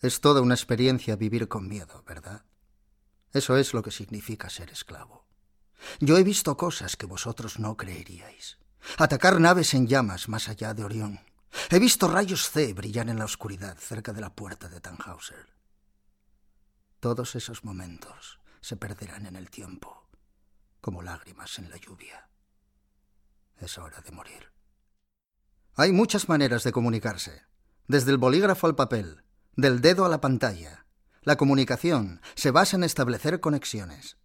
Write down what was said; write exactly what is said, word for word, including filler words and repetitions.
Es toda una experiencia vivir con miedo, ¿verdad? Eso es lo que significa ser esclavo. Yo he visto cosas que vosotros no creeríais. Atacar naves en llamas más allá de Orión. He visto rayos C brillar en la oscuridad cerca de la puerta de Tannhauser. Todos esos momentos se perderán en el tiempo, como lágrimas en la lluvia. Es hora de morir. Hay muchas maneras de comunicarse, desde el bolígrafo al papel, del dedo a la pantalla. La comunicación se basa en establecer conexiones.